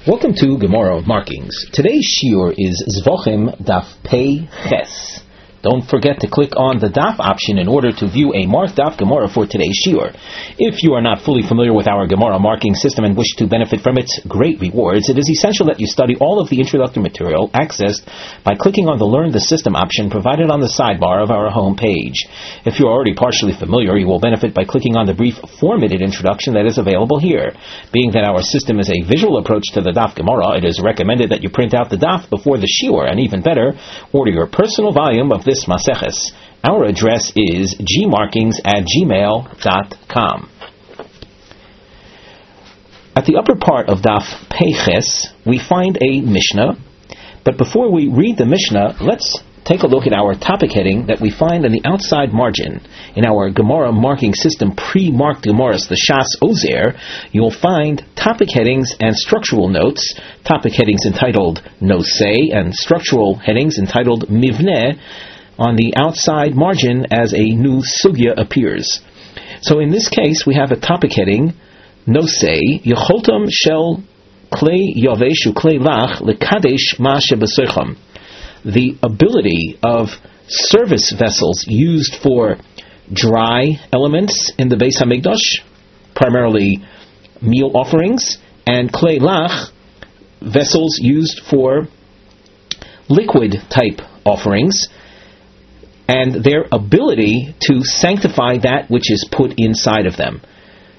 Welcome to Gemara Markings. Today's shiur is Zvachim Daf Pei Ches. Don't forget to click on the Daf option in order to view a marked Daf Gemara for today's shiur. If you are not fully familiar with our Gemara marking system and wish to benefit from its great rewards, it is essential that you study all of the introductory material accessed by clicking on the Learn the System option provided on the sidebar of our home page. If you are already partially familiar, you will benefit by clicking on the brief 4-minute introduction that is available here. Being that our system is a visual approach to the Daf Gemara, it is recommended that you print out the Daf before the shiur, and even better, order your personal volume of this Maseches. Our address is gmarkings@gmail.com. At the upper part of Daf Pei Ches, we find a Mishnah, but before we read the Mishnah, let's take a look at our topic heading that we find on the outside margin. In our Gemara marking system pre-marked Gemaras, the Shas Ozer, you'll find topic headings and structural notes, topic headings entitled Nosei and structural headings entitled Mivneh, on the outside margin as a new sugya appears. So in this case, we have a topic heading, Nosei, Yecholtam Shel Klei Yavesh Uklei Lach Lekadesh Ma Shebesocham. The ability of service vessels used for dry elements in the Beis Hamikdash, primarily meal offerings, and Klei Lach, vessels used for liquid type offerings, and their ability to sanctify that which is put inside of them.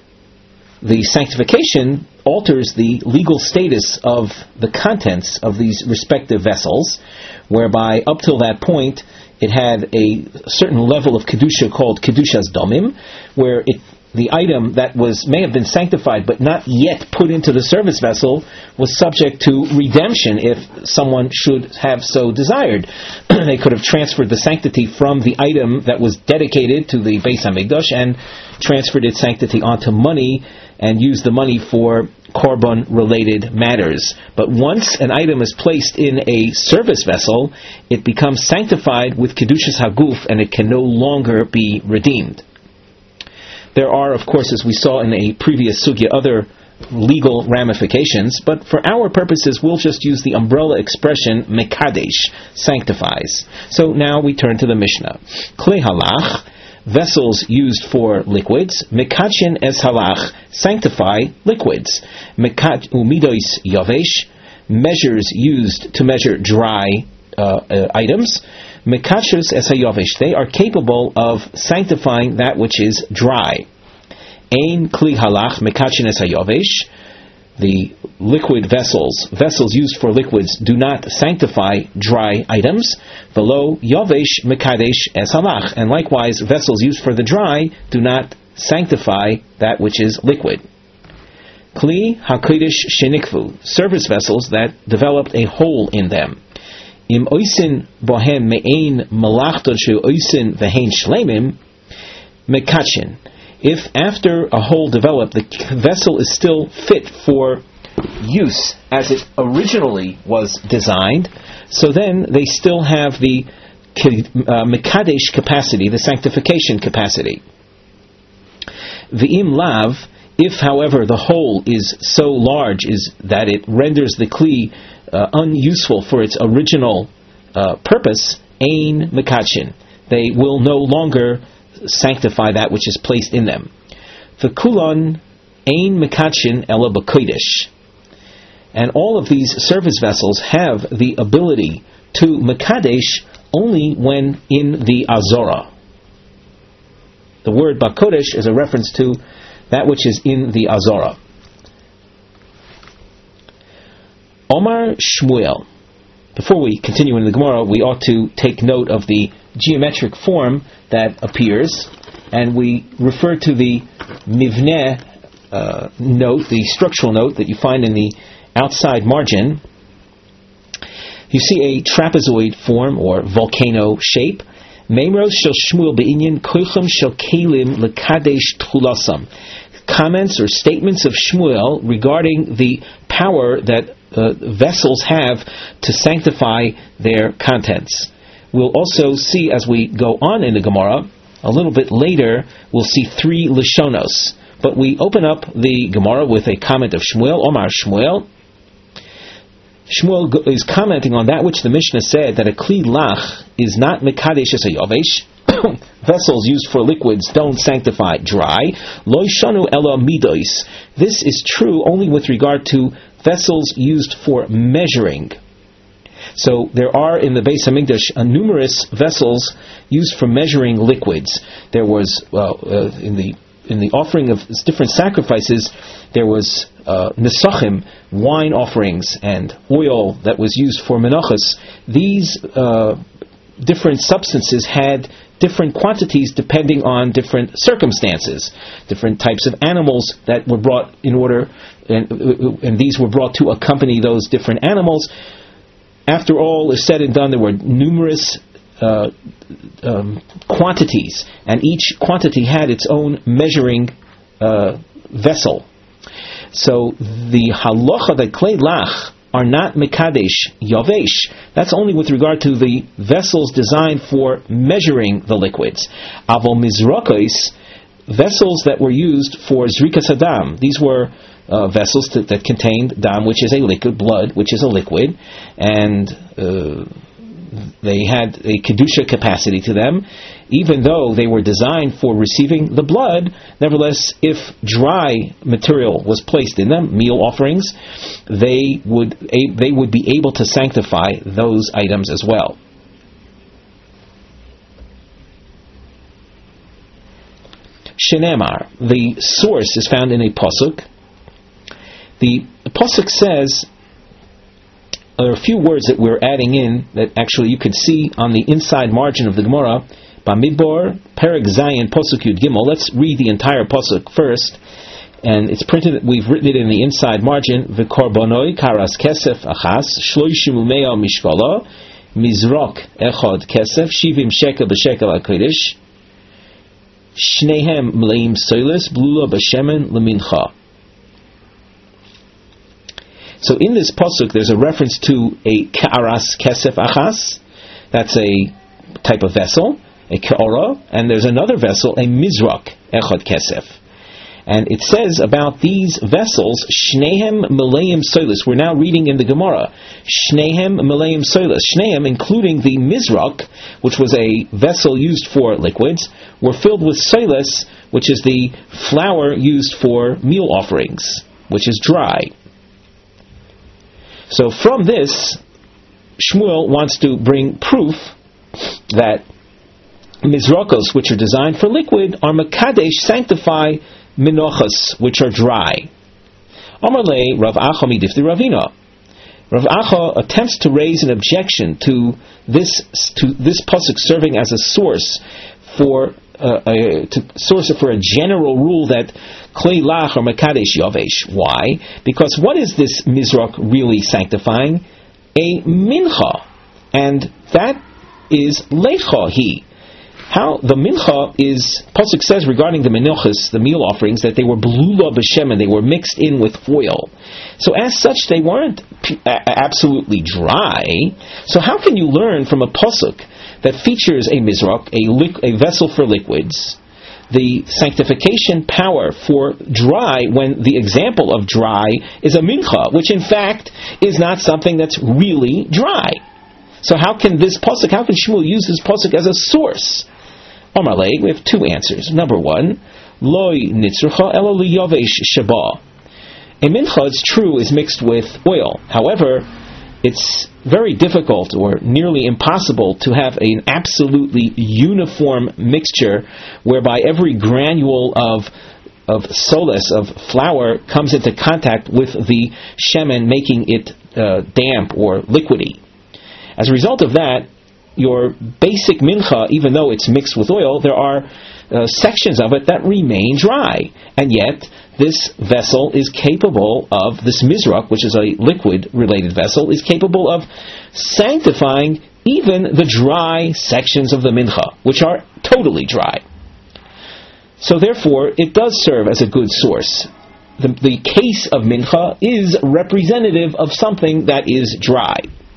The sanctification alters the legal status of the contents of these respective vessels, whereby up till that point it had a certain level of kedusha called kedushas domim, where the item that may have been sanctified but not yet put into the service vessel was subject to redemption if someone should have so desired. They could have transferred the sanctity from the item that was dedicated to the Beis Hamikdash and transferred its sanctity onto money and used the money for korban-related matters. But once an item is placed in a service vessel, it becomes sanctified with kedushas haguf and it can no longer be redeemed. There are, of course, as we saw in a previous sugya, other legal ramifications, but for our purposes, we'll just use the umbrella expression mekadesh, sanctifies. So now we turn to the Mishnah. Klei halach, vessels used for liquids, mekachin es halach, sanctify liquids. Umidois yavesh, measures used to measure dry items. Mekachos es hayavesh, they are capable of sanctifying that which is dry. Ein kli halach mekachin es hayavesh, the liquid vessels used for liquids do not sanctify dry items. Velo yavesh mekadesh es halach, and likewise vessels used for the dry do not sanctify that which is liquid. Kli hakodesh shenikvu, service vessels that developed a hole in them. Im oisin bohem me'ein malachtot shu oisin vehein shlemim mekachin. If after a hole developed, the vessel is still fit for use as it originally was designed, so then they still have the mekadesh capacity, the sanctification capacity. V'im lav, if however the hole is so large is that it renders the kli unuseful for its original purpose, ein mekachin, they will no longer sanctify that which is placed in them. V'kulon ein mekachin ela b'kodesh, and all of these service vessels have the ability to mekadesh only when in the azora. The word b'kodesh is a reference to that which is in the azora. Omar Shmuel. Before we continue in the Gemara, we ought to take note of the geometric form that appears, and we refer to the mivneh note, the structural note that you find in the outside margin. You see a trapezoid form or volcano shape. Meimros shel Shmuel be'inyan koichem shel kelim lekadesh tchulasam. Comments or statements of Shmuel regarding the power that vessels have to sanctify their contents. We'll also see as we go on in the Gemara, a little bit later, we'll see 3 Lishonos. But we open up the Gemara with a comment of Shmuel, Omar Shmuel, Shmuel is commenting on that which the Mishnah said, that a kli lach is not mekadesh as a yavesh. Vessels used for liquids don't sanctify dry. Lo shanu ela midos. This is true only with regard to vessels used for measuring. So there are in the Beis Hamikdash numerous vessels used for measuring liquids. There was in the offering of different sacrifices, there was nesachim, wine offerings, and oil that was used for menachos. These different substances had different quantities depending on different circumstances, different types of animals that were brought in order, and these were brought to accompany those different animals. After all is said and done, there were numerous quantities, and each quantity had its own measuring vessel. So the halacha that klei lach are not mekadesh yavesh, that's only with regard to the vessels designed for measuring the liquids. Avol mizrakos, vessels that were used for zrikas hadam, these were vessels that contained dam, which is a liquid, blood, which is a liquid, and they had a kedusha capacity to them. Even though they were designed for receiving the blood, nevertheless, if dry material was placed in them, meal offerings, they would be able to sanctify those items as well. Shenemar, the source is found in a pasuk. The pasuk says, there are a few words that we're adding in that actually you could see on the inside margin of the Gemara. Bamidbar, Perek Zayin, Pasuk Yud Gimel. Let's read the entire pasuk first, and it's printed. We've written it in the inside margin. V'korbonoi karas kesef achas shloishim umea mishkala mizrok echad kesef shivim shekel b'shekel hakodesh shnehem mleim soilis blula b'shemen lemincha. So in this pasuk, there's a reference to a karas kesef achas. That's a type of vessel, a ke'ora, and there's another vessel, a mizrak echad kesef. And it says about these vessels, shnehem meleim soilis. We're now reading in the Gemara, shnehem meleim soilis. Shnehem, including the mizrak, which was a vessel used for liquids, were filled with soilis, which is the flour used for meal offerings, which is dry. So from this, Shmuel wants to bring proof that mizrakos, which are designed for liquid, are mekadesh, sanctify minochas, which are dry. Amarle Rav Acha midifti Ravina. Rav Acha attempts to raise an objection to this pasuk serving as a source for a general rule that klei lach or mekadesh yavesh. Why? Because what is this mizrak really sanctifying? A mincha, and that is lecha he. How the mincha is, pasuk says regarding the menochas, the meal offerings, that they were blula b'shemen, they were mixed in with oil. So as such, they weren't absolutely dry. So how can you learn from a pasuk that features a mizrak, a vessel for liquids, the sanctification power for dry, when the example of dry is a mincha, which in fact is not something that's really dry? So how can Shmuel use this pasuk as a source? Amarle, we have two answers. Number one, loy nitzrucha elo liyavesh sheba. A mincha, it's true, is mixed with oil. However, it's very difficult or nearly impossible to have an absolutely uniform mixture whereby every granule of solas, of flour, comes into contact with the shemen, making it damp or liquidy. As a result of that, your basic mincha, even though it's mixed with oil, there are sections of it that remain dry. And yet, this vessel is capable of, this mizrak, which is a liquid-related vessel, is capable of sanctifying even the dry sections of the mincha, which are totally dry. So therefore, it does serve as a good source. The case of mincha is representative of something that is dry.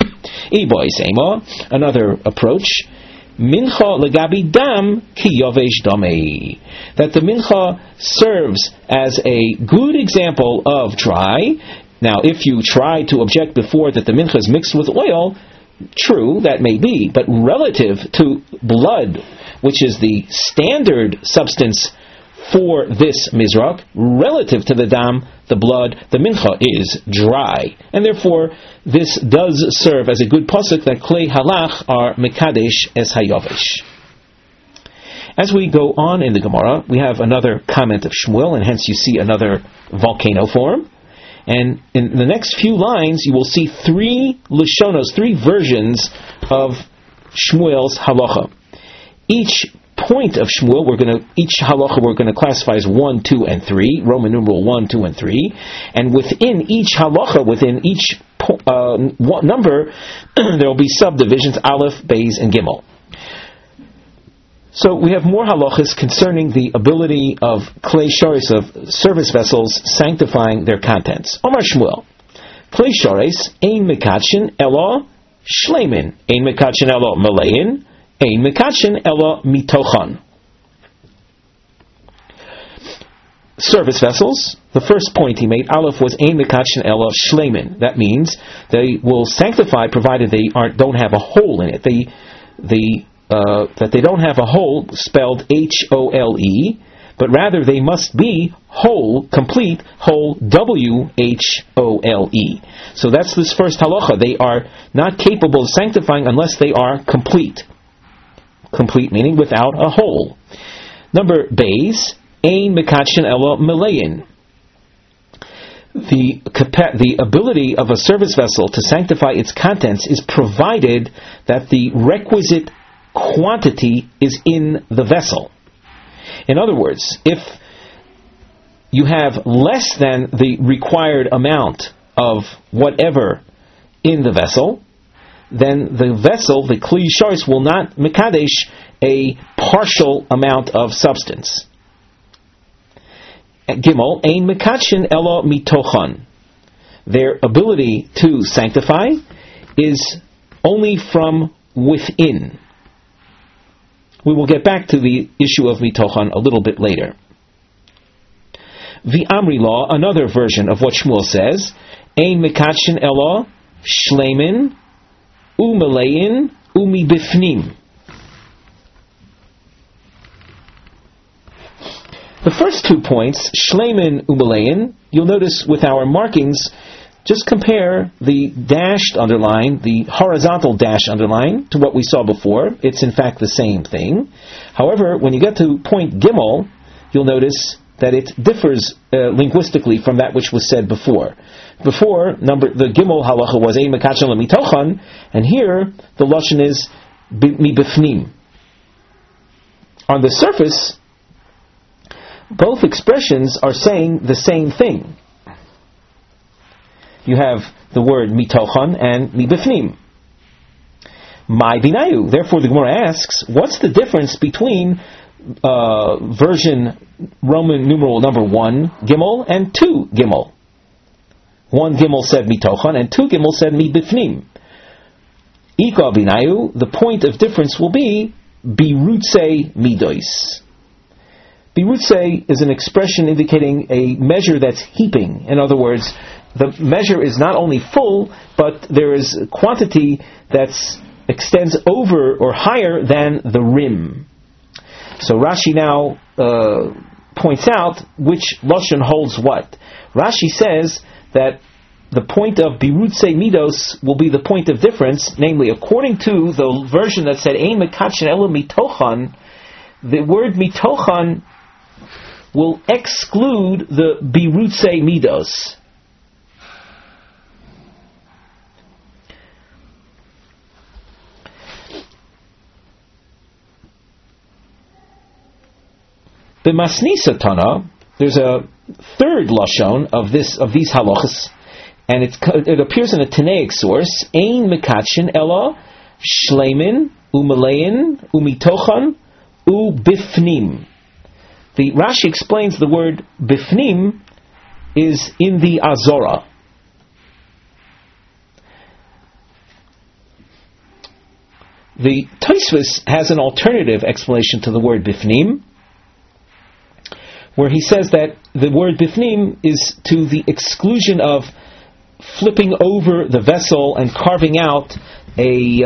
Another approach, mincha legabi dam ki yavesh damei, that the mincha serves as a good example of dry Now, if you try to object before that the mincha is mixed with oil, true, that may be, but relative to blood, which is the standard substance for this mizrak, relative to the dam, the blood, the mincha is dry. And therefore, this does serve as a good pasuk that klei halach are mekadesh es hayovesh. As we go on in the Gemara, we have another comment of Shmuel, and hence you see another volcano form. And in the next few lines, you will see three lashonos, three versions of Shmuel's halacha. Each point of Shmuel, each halacha we're going to classify as 1, 2, and 3, Roman numeral 1, 2, and 3. And within each halacha, within each number, there will be subdivisions, Aleph, Beis, and Gimel. So we have more halachas concerning the ability of klei shoris, of service vessels, sanctifying their contents. Omar Shmuel, klei shoris, ein mekadshin elo shleimin, ein mekadshin elo malein, ein mekadshin elo mitochan. Service vessels, the first point he made, Aleph, was ein mekadshin elo shleimin. That means they will sanctify provided they don't have a hole in it. That they don't have a hole spelled H-O-L-E, but rather they must be whole, complete, whole, W-H-O-L-E. So that's this first halacha. They are not capable of sanctifying unless they are complete. Complete meaning without a hole. Number Beis, ein mekadshin elo melein. The ability of a service vessel to sanctify its contents is provided that the requisite quantity is in the vessel. In other words, if you have less than the required amount of whatever in the vessel, then the vessel, the kli shoris, will not mekadesh a partial amount of substance. Gimel, ein mekadshin elo mitochan. Their ability to sanctify is only from within. We will get back to the issue of mitochan a little bit later. V'amri law, another version of what Shmuel says, ein mekadshin elo shleimin umelein umibifnim. The first 2 points, shleimin umelein, you'll notice with our markings, just compare the dashed underline, the horizontal dash underline, to what we saw before. It's in fact the same thing. However, when you get to point Gimel, you'll notice that it differs linguistically from that which was said before. Before, the Gimel halacha was ein mekadshin elo mitochan, and here the lashon is mibifnim. On the surface, both expressions are saying the same thing. You have the word mitochan and mibifnim. My binayu. Therefore, the Gemara asks, what's the difference between version Roman numeral number 1 Gimel and 2 Gimel? 1 Gimel said mitochan and 2 Gimel said mibifnim. Ika binayu. The point of difference will be birutze midos. Birutze is an expression indicating a measure that's heaping. In other words, the measure is not only full, but there is a quantity that extends over or higher than the rim. So Rashi now points out which lashon holds what. Rashi says that the point of birutze midos will be the point of difference, namely, according to the version that said ein mekadshin elo mitochan, the word mitochan will exclude the birutze midos. The Masnisa Tana, there's a third lashon of these halachas, and it appears in a Tanaic source. Ein mekadshin elo shleimin umelein umitochan ubifnim. The Rashi explains the word bifnim is in the Azora. The Tosfos has an alternative explanation to the word bifnim, where he says that the word bifnim is to the exclusion of flipping over the vessel and carving out a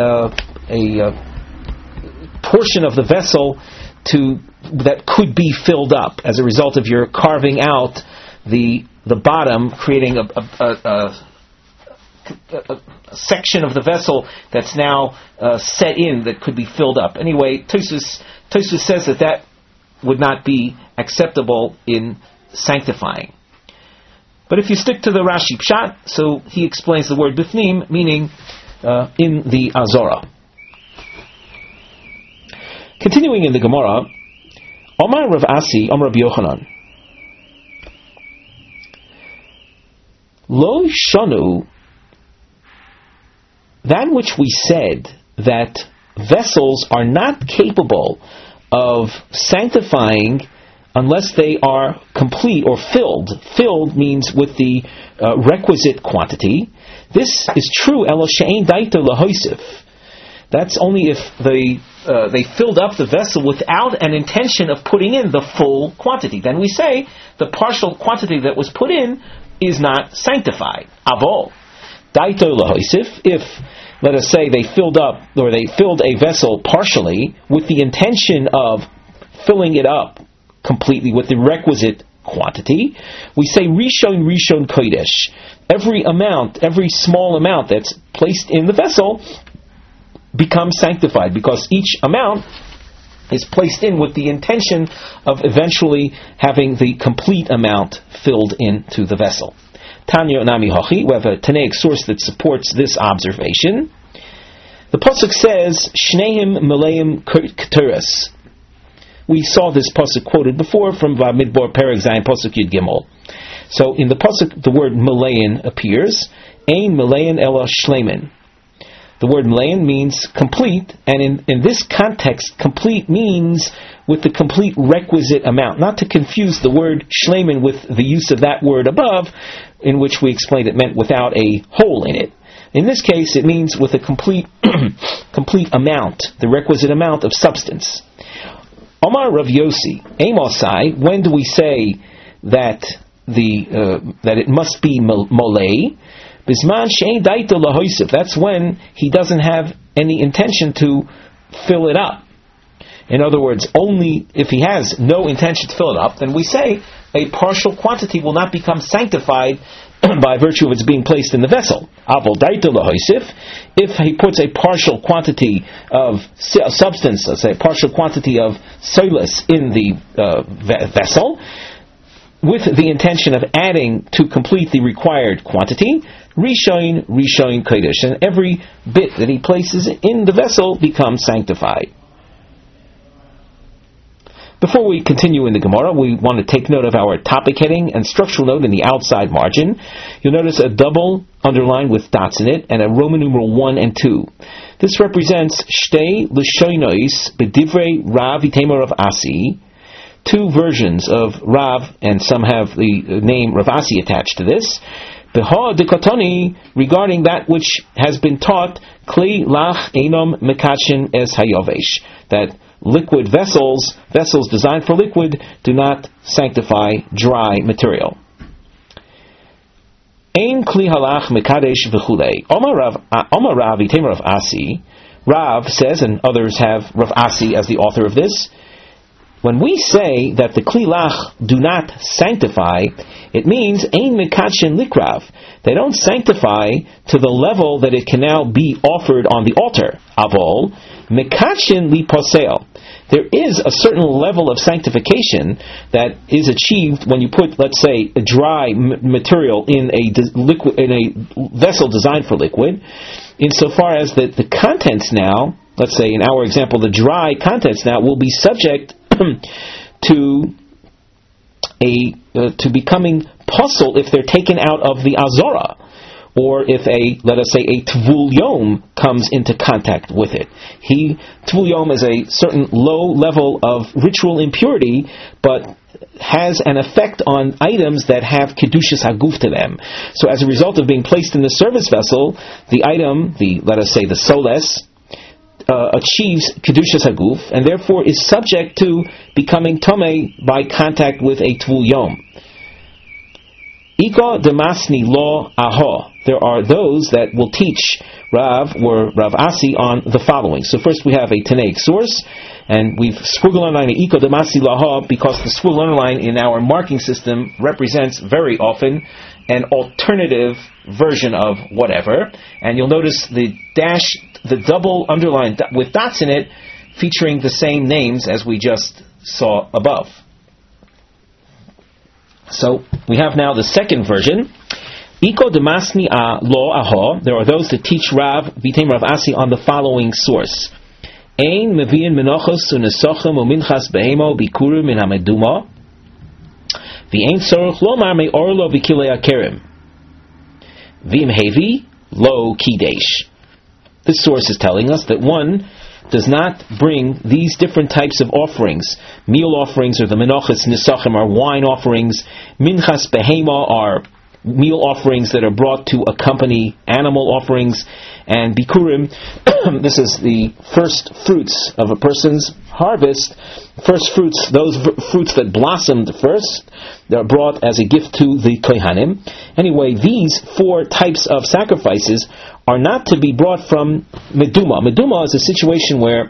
portion of the vessel that could be filled up as a result of your carving out the bottom, creating a section of the vessel that's now set in that could be filled up. Anyway, Tosfos says that would not be acceptable in sanctifying. But if you stick to the Rashi Pshat, so he explains the word bifnim, meaning in the Azora. Continuing in the Gemara, Omar Rav Asi, Omar Rabbi Yochanan, Lo shanu, that which we said that vessels are not capable of sanctifying unless they are complete or filled. Filled means with the requisite quantity. This is true. Elo she'ein daito lahoisif. That's only if they filled up the vessel without an intention of putting in the full quantity. Then we say the partial quantity that was put in is not sanctified. Avol daito lahoisif. If, let us say, they filled a vessel partially with the intention of filling it up completely with the requisite quantity, we say Rishon Kodesh. Every small amount that's placed in the vessel becomes sanctified, because each amount is placed in with the intention of eventually having the complete amount filled into the vessel. Tanya Nami Hachi, we have a Tanaic source that supports this observation. The pasuk says, Shneim Meleim Keturas. We saw this pasuk quoted before from Vamidbar Perek Zayin pasuk Yud Gimel. So in the pasuk, the word Melein appears. Ein Melein Ela Shleimin. The word Melein means complete, and in this context, complete means with the complete requisite amount. Not to confuse the word Shleimin with the use of that word above, in which we explained it meant without a hole in it. In this case, it means with a complete amount, the requisite amount of substance. Omar Rav Yossi, Amosai, when do we say that that it must be molei? Bisman she'ein daito lahoisif. That's when he doesn't have any intention to fill it up. In other words, only if he has no intention to fill it up, then we say a partial quantity will not become sanctified by virtue of its being placed in the vessel. Avol daito lahoisif. If he puts a partial quantity of substance, let's say a partial quantity of solus in the vessel, with the intention of adding to complete the required quantity, Rishon Kodesh, and every bit that he places in the vessel becomes sanctified. Before we continue in the Gemara, we want to take note of our topic heading and structural note in the outside margin. You'll notice a double underline with dots in it and a Roman numeral 1 and 2. This represents Shtei L'shoinois B'divrei Rav Itamar of Asi, two versions of Rav, and some have the name Rav Asi attached to this. Beha dekatoni, regarding that which has been taught, Kli lach enom mekachin es hayovesh, that liquid vessels designed for liquid, do not sanctify dry material. Ein kli halach mekadesh v'chulei. Omar Rav Itamar of Asi, Rav says, and others have Rav Asi as the author of this, when we say that the kli lach do not sanctify, it means ein mekachin likrav. They don't sanctify to the level that it can now be offered on the altar. Avol mekachin li posel. There is a certain level of sanctification that is achieved when you put, let's say, a dry material in a vessel designed for liquid, insofar as that the contents now, let's say in our example, the dry contents now will be subject to becoming puzzle if they're taken out of the azora, or if let us say a tvul yom comes into contact with it. Tvul yom is a certain low level of ritual impurity, but has an effect on items that have kedushas haguf to them. So as a result of being placed in the service vessel, the item, let us say the soles, achieves kedushas haguf, and therefore is subject to becoming tomei by contact with a tvul yom. Ika demasni lo aho. there are those that will teach Rav or Rav Asi on the following. So first we have a Tanaic source, and we've squiggled underline Iko Demasi Laha because the squiggle underline in our marking system represents very often an alternative version of whatever. And you'll notice the dash, the double underline with dots in it, featuring the same names as we just saw above. So we have now the second version. Iko Demasni a lo aho. There are those that teach Rav Vitem Rav Asi on the following source. Ein meviin menochos unesochem uminchas behemo bikuru min hameduma. V'ein tzorach lomar me orlo v'kilei akerim. V'im hevi lo kidesh. This source is telling us that one does not bring these different types of offerings. Meal offerings, or the menochas nisachim, are wine offerings. Minchas behema are meal offerings that are brought to accompany animal offerings. And bikurim, this is the first fruits of a person's harvest. First fruits, those fruits that blossomed first, they're brought as a gift to the kohanim. Anyway, these four types of sacrifices are not to be brought from meduma. Meduma is a situation where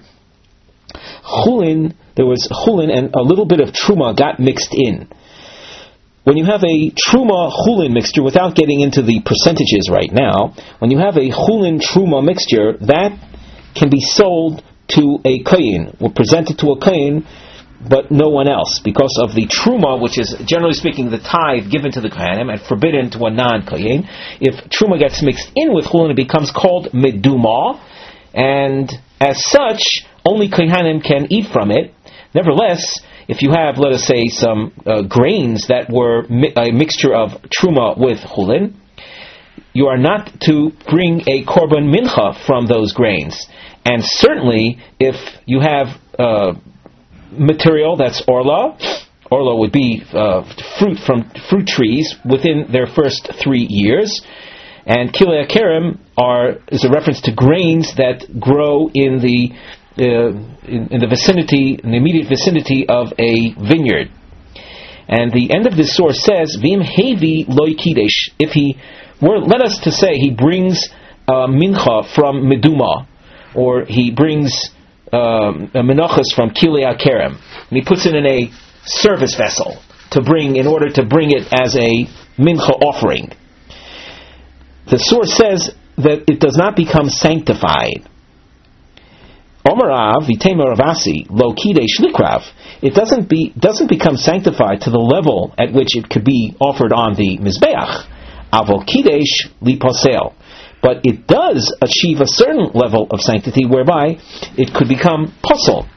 there was chulin and a little bit of truma got mixed in. When you have a truma chulin mixture, without getting into the percentages right now, when you have a chulin truma mixture, that can be sold to a kohen, or presented to a kohen, but no one else, because of the truma, which is generally speaking the tithe given to the kohanim and forbidden to a non-kohen. If truma gets mixed in with chulin, it becomes called meduma, and as such, only kohanim can eat from it. Nevertheless, if you have, let us say, some grains that were a mixture of truma with chulin, you are not to bring a korban mincha from those grains. And certainly, if you have material that's orla would be fruit from fruit trees within their first 3 years, and kilei akerim is a reference to grains that grow in the vicinity, in the immediate vicinity of a vineyard. And the end of this source says, Vim hevi loy kidesh. If he were, let us to say, he brings mincha from meduma, or he brings menachos from kilei akerim, and he puts it in a service vessel in order to bring it as a mincha offering. The source says that it does not become sanctified. Omarav v'temer Rav Asi lo kidesh likrav. It doesn't become sanctified to the level at which it could be offered on the mizbeach. Avol kidesh liposel. But it does achieve a certain level of sanctity whereby it could become posel.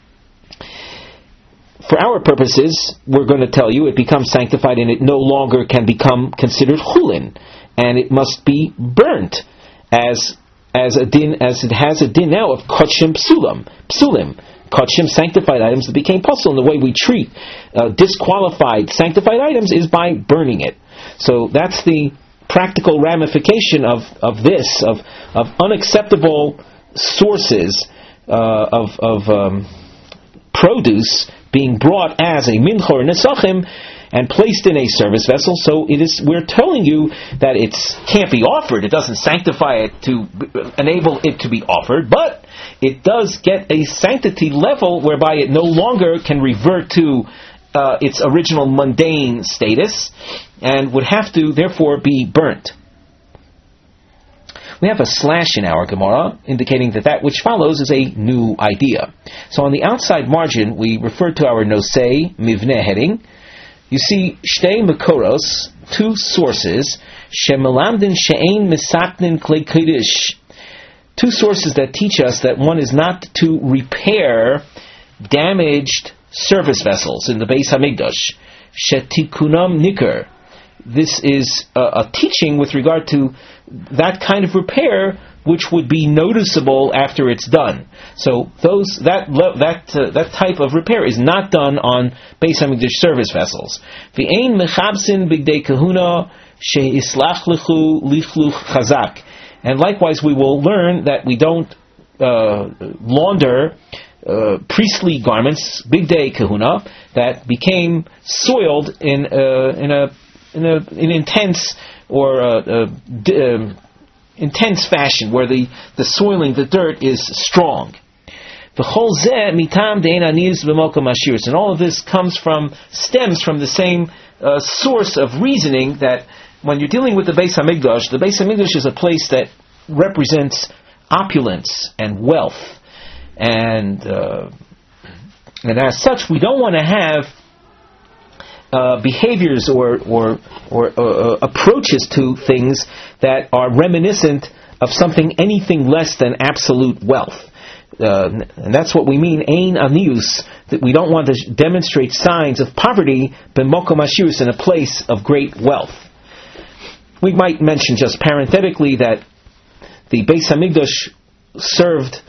For our purposes, we're going to tell you it becomes sanctified and it no longer can become considered chulin, and it must be burnt as it has a din now of kotshim psulim. Kotshim, sanctified items that became posel. And the way we treat disqualified sanctified items is by burning it. So that's the practical ramification of unacceptable sources of produce being brought as a mincha or nesachim and placed in a service vessel. So we're telling you that it can't be offered. It doesn't sanctify it to enable it to be offered, but it does get a sanctity level whereby it no longer can revert to its original mundane status and would have to therefore be burnt. We have a slash in our Gemara indicating that which follows is a new idea. So on the outside margin we refer to our nosei mivneh heading. You see shtei makoros, two sources, shemelamdin she'ein misaknin klei kodesh, two sources that teach us that one is not to repair damaged service vessels in the Beis Hamikdash. Shetikunam nikar. This is a teaching with regard to that kind of repair which would be noticeable after it's done. So that type of repair is not done on Beis Hamikdash service vessels. V'ein mechabsin bigdei kahuna she'islach lechu lichluch chazak. And likewise, we will learn that we don't launder priestly garments, bigdei kahuna, that became soiled in intense intense fashion, where the soiling, the dirt is strong. And all of this stems from the same source of reasoning, that when you're dealing with the Beis Hamikdash is a place that represents opulence and wealth, and as such, we don't want to have behaviors or approaches to things that are reminiscent of anything less than absolute wealth. And that's what we mean, ein anius, that we don't want to demonstrate signs of poverty, b'mokom ashirus, in a place of great wealth. We might mention just parenthetically that the Beis Hamikdash served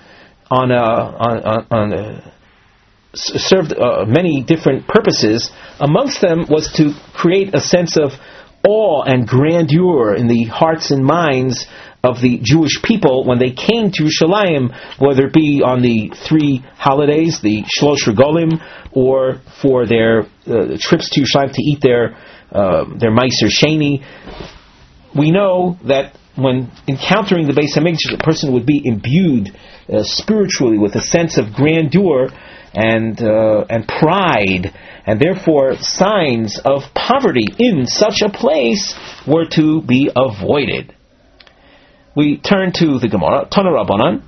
many different purposes. Amongst them was to create a sense of awe and grandeur in the hearts and minds of the Jewish people when they came to Yerushalayim, whether it be on the 3 holidays, the Shlosh Regalim, or for their trips to Yerushalayim to eat their Meiser Sheni. We know that when encountering the Beis Hamikdash, a person would be imbued spiritually with a sense of grandeur and pride, and therefore signs of poverty in such a place were to be avoided. We turn to the Gemara. Tana Rabbanan,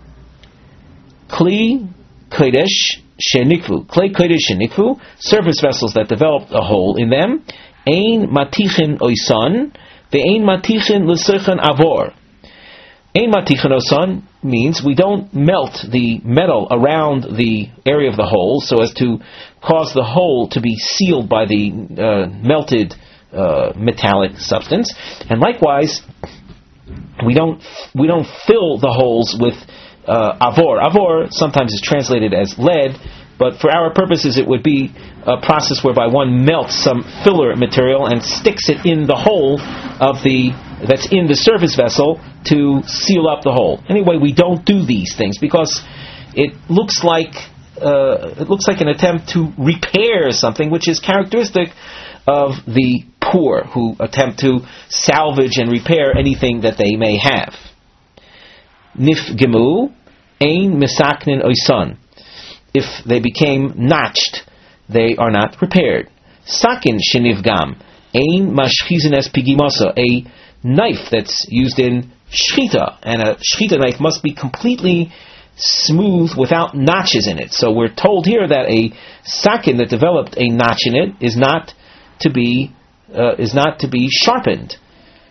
Kli Kodesh Shenikvu. Kli Kodesh Shenikvu, service vessels that developed a hole in them. Ein Matichin Oisan, Ve'ein Matichin L'Sechan Avor. Ein Matichin Oisan means we don't melt the metal around the area of the hole so as to cause the hole to be sealed by the melted metallic substance. And likewise, we don't fill the holes with avor. Avor sometimes is translated as lead, but for our purposes it would be a process whereby one melts some filler material and sticks it in the hole that's in the service vessel to seal up the hole. Anyway, we don't do these things because it looks like an attempt to repair something which is characteristic of the poor, who attempt to salvage and repair anything that they may have. Nifgemu ein misaknin oisan. If they became notched, they are not repaired. Sakin shenivgam ein mashchizin es pigimosa. A knife that's used in shchita, and a shchita knife must be completely smooth without notches in it. So we're told here that a sakin that developed a notch in it is not to be sharpened.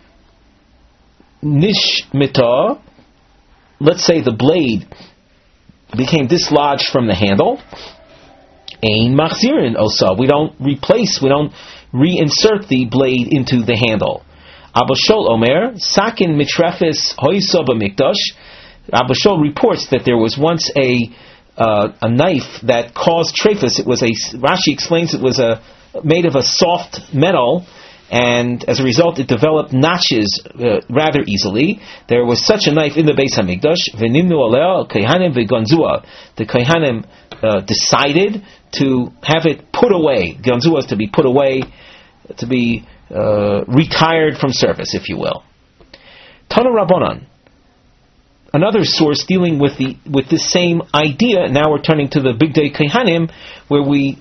Nishmita, let's say the blade became dislodged from the handle. Ein machzirin osa. We don't reinsert the blade into the handle. Abba Shol Omer, Sakin mitrefes hoysa b'mikdash. Abba Shol reports that there was once a knife that caused trefus. It was Rashi explains it was made of a soft metal, and as a result it developed notches rather easily. There was such a knife in the Beis Hamikdash. V'nimnu aleh kohanim v'gonzua. The kohanim decided to have it put away. Gonzua is to be put away, to be retired from service, if you will. Tana Rabbanan, another source dealing with this same idea. Now we're turning to the Bigdei Kohanim, where we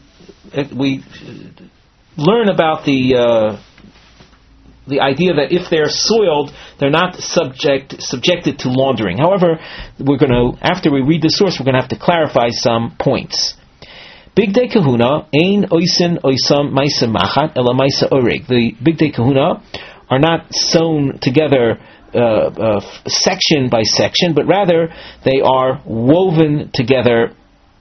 learn about the idea that if they're soiled, they're not subjected to laundering. However, after we read the source, we're going to have to clarify some points. Bigdei Kahuna ein oisin oisam maisa machat ela maisa orig. The Bigdei Kahuna are not sewn together section by section, but rather they are woven together.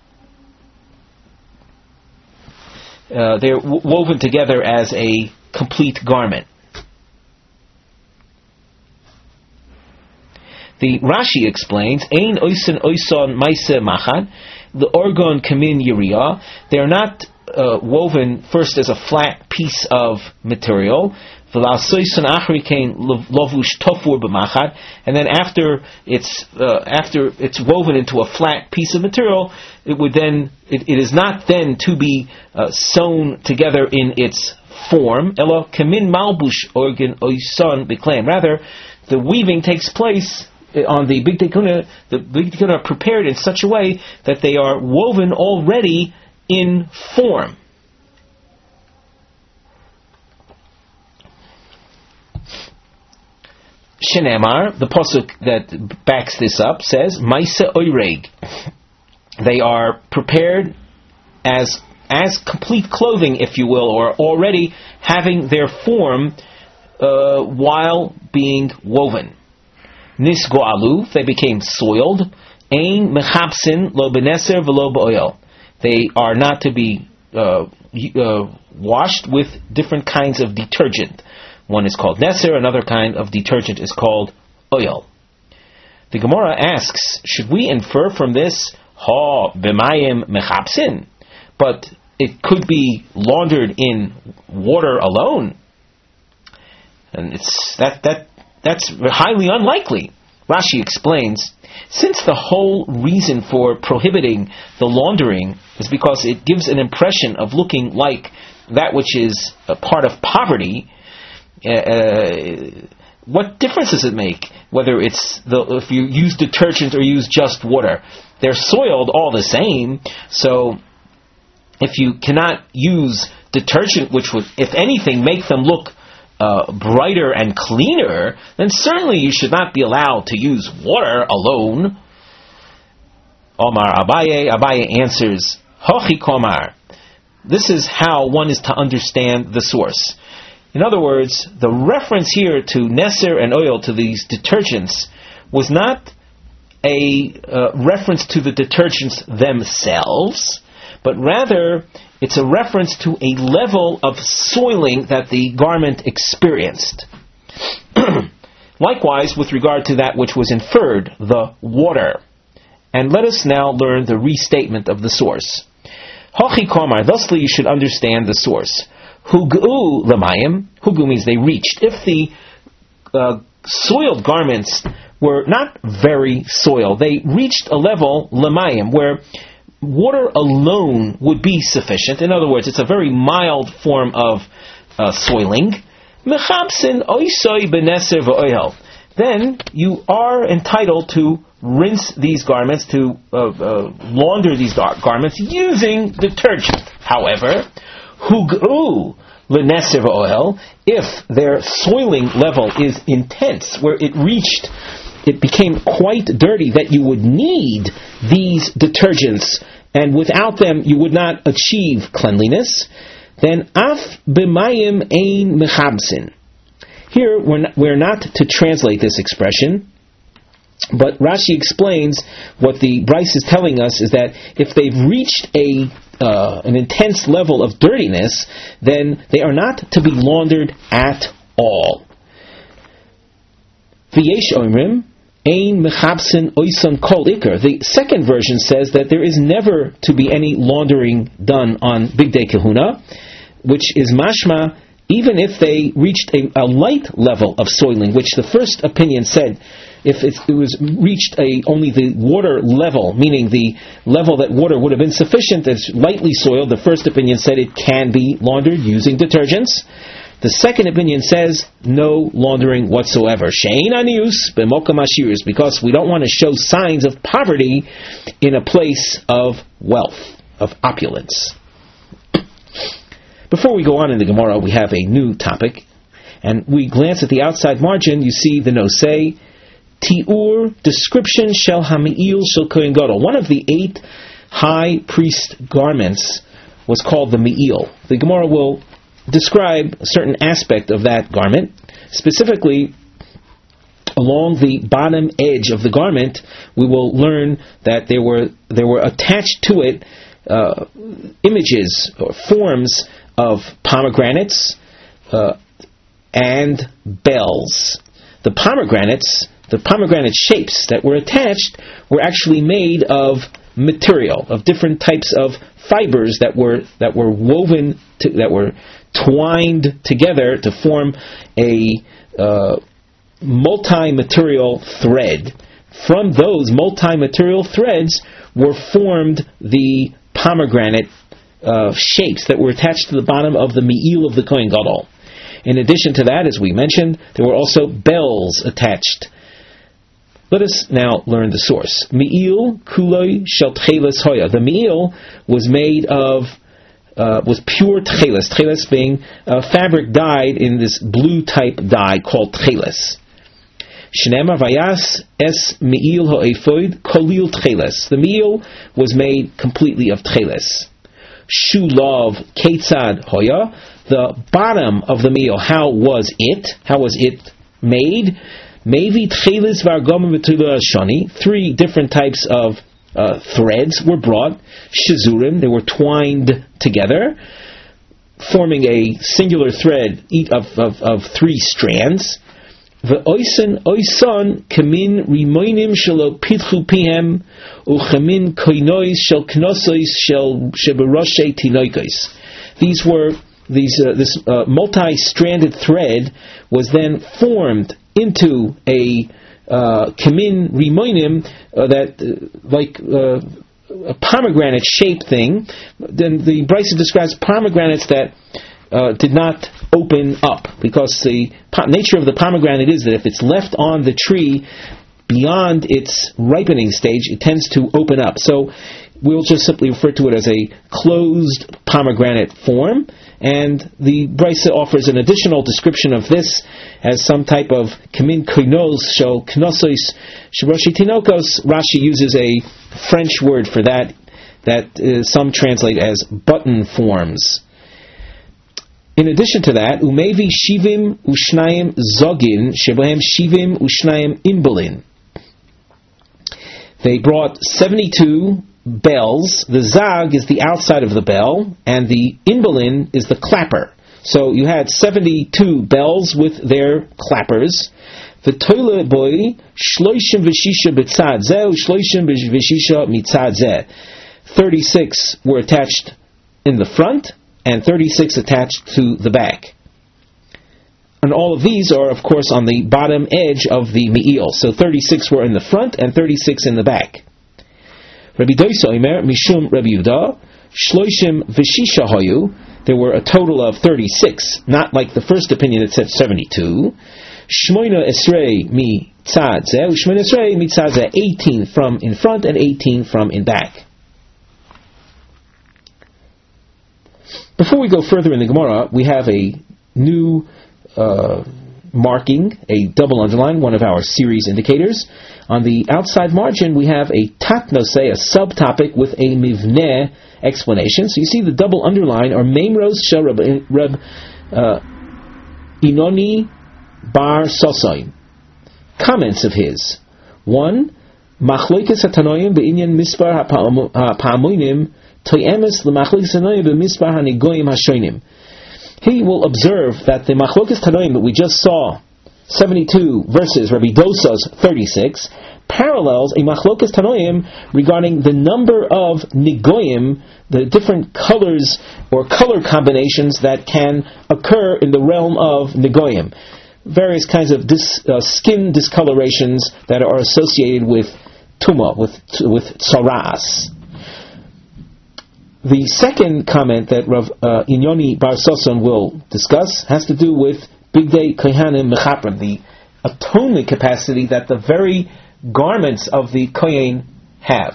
They're woven together as a complete garment. The Rashi explains, Ein oisin oison maise machan, the orgon kamin yiriyah. They are not woven first as a flat piece of material, and then after it's woven into a flat piece of material, it is not then to be sewn together in its form. Elo kamin malbush organ oison beklaim. Rather, the weaving takes place on the Big Tekuna. The Big Tekuna are prepared in such a way that they are woven already in form. Shenemar, the pasuk that backs this up, says, Maisa oireg. They are prepared as complete clothing, if you will, or already having their form while being woven. Nisgoalu, they became soiled. Ein mechapsin lo beneser v'lo b'oil. They are not to be washed with different kinds of detergent. One is called neser, another kind of detergent is called oil. The Gemara asks, should we infer from this, ha b'mayim mechapsin? But it could be laundered in water alone. And that's highly unlikely. Rashi explains, since the whole reason for prohibiting the laundering is because it gives an impression of looking like that which is a part of poverty, what difference does it make whether if you use detergent or use just water? They're soiled all the same. So if you cannot use detergent, which would, if anything, make them look brighter and cleaner, then certainly you should not be allowed to use water alone. Omar Abaye answers, Hochi Komar. This is how one is to understand the source. In other words, the reference here to neser and oil, to these detergents, was not a reference to the detergents themselves, but rather it's a reference to a level of soiling that the garment experienced. Likewise, with regard to that which was inferred, the water. And let us now learn the restatement of the source. Hochi Komar, thusly you should understand the source. Hugu lamayim, hugu means they reached. If the soiled garments were not very soiled, they reached a level lamayim where water alone would be sufficient. In other words, it's a very mild form of soiling. Mechabsin oisoi beneser v'oil. Then you are entitled to rinse these garments, to launder these garments using detergent. However, Hugu l'neser v'oil, if their soiling level is intense, where it became quite dirty that you would need these detergents, and without them you would not achieve cleanliness, then af b'mayim ein mechabsin. Here we're not to translate this expression, but Rashi explains what the Bryce is telling us is that if they've reached an intense level of dirtiness, then they are not to be laundered at all. V'yesh omrim ein mechabsin oison kol ikar. The second version says that there is never to be any laundering done on Bigdei Kehuna, which is mashma even if they reached a light level of soiling, which the first opinion said if it was reached only the water level, meaning the level that water would have been sufficient, it's lightly soiled, the first opinion said it can be laundered using detergents. The second opinion says no laundering whatsoever. She'ein anius b'mokam ashiris, because we don't want to show signs of poverty in a place of wealth, of opulence. Before we go on in the Gemara, we have a new topic, and we glance at the outside margin. You see the nosei, Ti'ur, description shel hami'il shel kohen gadol. One of the 8 high priest garments was called the me'il. The Gemara will describe a certain aspect of that garment. Specifically, along the bottom edge of the garment, we will learn that there were attached to it images or forms of pomegranates and bells. The pomegranate shapes that were attached were actually made of material, of different types of fibers that were woven, that were twined together to form a multi-material thread. From those multi-material threads were formed the pomegranate shapes that were attached to the bottom of the me'il of the Kohen Gadol. In addition to that, as we mentioned, there were also bells attached. Let us now learn the source. Me'il kuloi shel tcheles hoya. The me'il was made of was pure tcheles. Tcheles being fabric dyed in this blue type dye called tcheles. Shnema vayas es me'il ha'ephod kolil tcheles. The me'il was made completely of tcheles. Shulav ketzad hoya. The bottom of the me'il, how was it? How was it made? Mevi tcheles vargam v'tula shani. 3 different types of threads were brought. Shizurim, they were twined together, forming a singular thread of 3 strands. V'oisen oison kamin rimoinim shelo pitchu pihem uchamin koinois shel knosois shel sheberoshe tinoikos. This multi-stranded thread was then formed into a kamin rimoinim like a pomegranate-shaped thing. Then the Brisa describes pomegranates that did not open up, because the nature of the pomegranate is that if it's left on the tree beyond its ripening stage, it tends to open up. So we'll just simply refer to it as a closed pomegranate form. And the Brisa offers an additional description of this as some type of kamin koinos shel knosos shebroshi tinokos. Rashi uses a French word for that some translate as button forms. In addition to that, umevi shivim ushnayim zogin shebohem shivim ushnayim imbolin. They brought 72 bells. The zag is the outside of the bell, and the imbolin is the clapper. So you had 72 bells with their clappers. The toile boy shloishim v'shisha b'tzad zeh u'shloishim v'shisha mitzad zeh. 36 were attached in the front, and 36 attached to the back. And all of these are, of course, on the bottom edge of the me'il. So 36 were in the front and 36 in the back. Rabbi Doisa Omer, Mishum Rabbi Yehuda, Shloishim V'shisha Hayu. There were a total of 36, not like the first opinion that said 72. Shmoina Esrei Mitzad Zeh, Shmoina Esrei Mitzad Zeh, 18 from in front and 18 from in back. Before we go further in the Gemara, we have a new marking, a double underline, one of our series indicators. On the outside margin, we have a tatnosei, a subtopic with a mivneh explanation. So you see the double underline are Meimros Shel Reb Inoni Bar Sosoim. Comments of his. 1. Machloikes hatanoim be'inyan mispar ha'pa'amoinim toyemes l'machloikes hatanoim be'mispar ha'negoyim ha'shoinim. He will observe that the Machlokas Tanoim that we just saw, 72 versus Rabbi Dosa's 36, parallels a Machlokas Tanoim regarding the number of Nigoyim, the different colors or color combinations that can occur in the realm of Nigoyim. Various kinds of skin discolorations that are associated with Tumah, with Tsaras. The second comment that Rav Inyoni Bar Soson will discuss has to do with Bigdei Kohanim Mechaprim, the atonement capacity that the very garments of the Kohen have.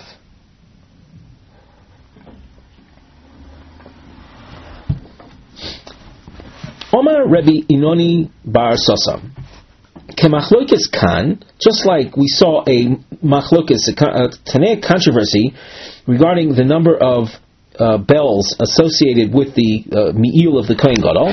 Omar Rabbi Inoni Bar Soson. Kemachloikes kan, just like we saw a machloikes, a Tanaic controversy regarding the number of bells associated with the me'il of the Kohen Gadol.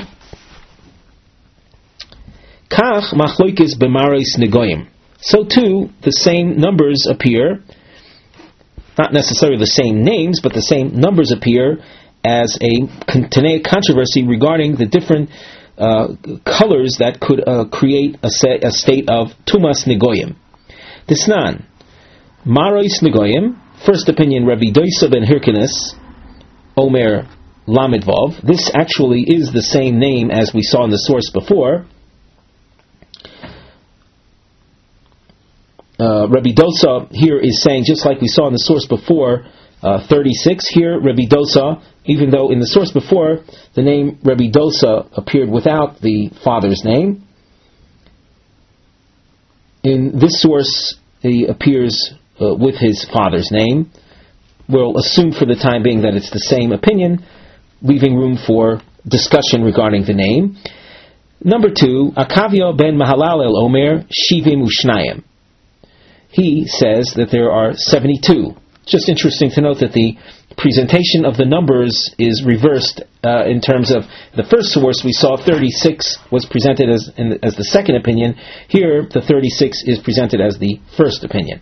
Kach machloikes b'maros negoyim. So too, the same numbers appear, not necessarily the same names, but the same numbers appear as a Tanaic controversy regarding the different colors that could create a state of tumas negoyim. Disnan, maros negoyim. First opinion, Rabbi Doisa ben Hirkinus, Omer Lamidvov. This actually is the same name as we saw in the source before. Rabbi Dosa here is saying, just like we saw in the source before, 36. Here, Rabbi Dosa, even though in the source before, the name Rabbi Dosa appeared without the father's name, in this source, he appears with his father's name. We'll assume for the time being that it's the same opinion, leaving room for discussion regarding the name. Number 2, Akavia ben Mahalal el Omer Shivim Ushnayim. He says that there are 72. Just interesting to note that the presentation of the numbers is reversed in terms of the first source. We saw 36 was presented as the second opinion. Here, the 36 is presented as the first opinion.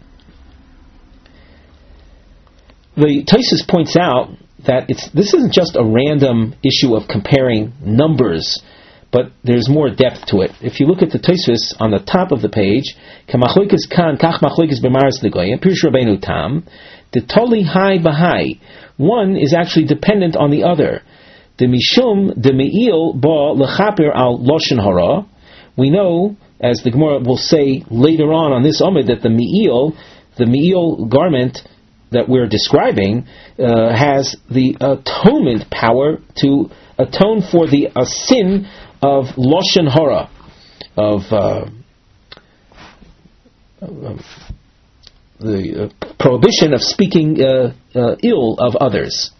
The Tosfos points out that this isn't just a random issue of comparing numbers, but there's more depth to it. If you look at the Tosfos on the top of the page, Kamachloikis kan kach machloikis b'maris negoyim Pirush Rabbeinu tam the toli hai b'hai. One is actually dependent on the other. The mishum the me'il ba lechaper al loshen hara. We know, as the Gemara will say later on this Omid, that the me'il garment that we're describing has the atonement power to atone for the sin of loshen hara, of the prohibition of speaking ill of others.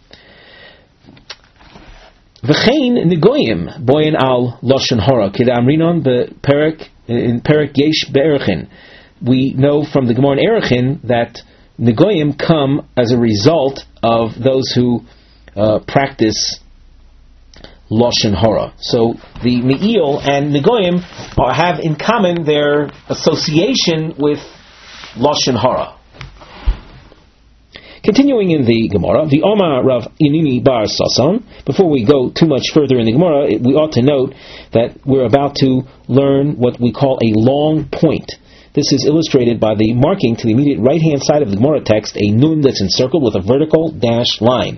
V'chein negoyim boyen al loshen hara k'damrinon beperek in perek yesh be'erchin. We know from the Gemara in Erchin that negoyim come as a result of those who practice loshen hara. So the me'il and negoyim have in common their association with loshen hara. Continuing in the Gemara, the Omar Rav Inini Bar Sasan. Before we go too much further in the Gemara, we ought to note that we're about to learn what we call a long point. This is illustrated by the marking to the immediate right-hand side of the Gemara text, a nun that's encircled with a vertical dashed line.